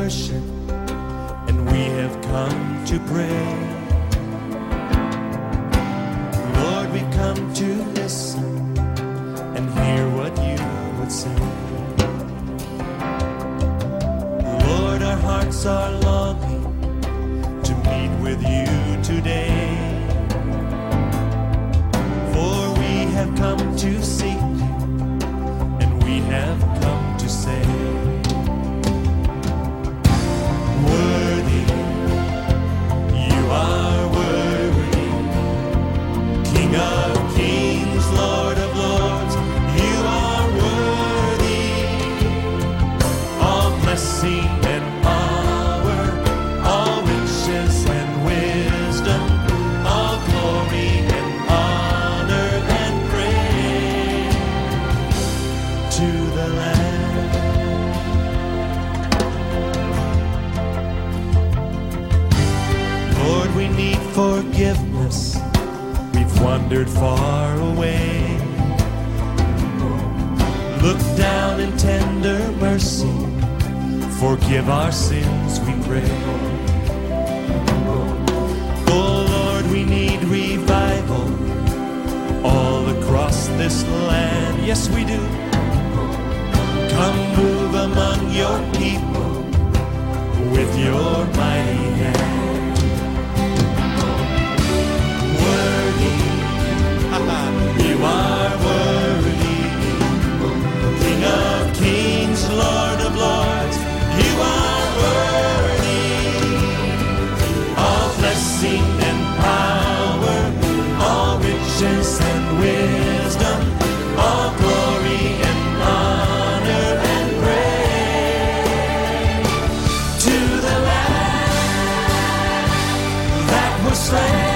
worship, and we have come to pray. Lord, we've come to listen and hear what you would say. Lord, our hearts are longing to meet with you today. For we have come to seek you, and we have come to say, worthy, you are worthy, King of kings, Lord of lords, you are worthy. All blessing and power, all riches and wisdom, all glory and honor and praise to the Lamb. Lord, we need forgiveness. We've wandered far away. Look down in tender mercy. Forgive our sins, we pray. Oh Lord, we need revival all across this land. Yes, we do. Come move among your people with your mighty hand. Worthy, you are worthy, King of kings, Lord of lords, you are worthy. All blessing and power, all riches and wisdom, all glory and honor and praise to the Lamb that was slain.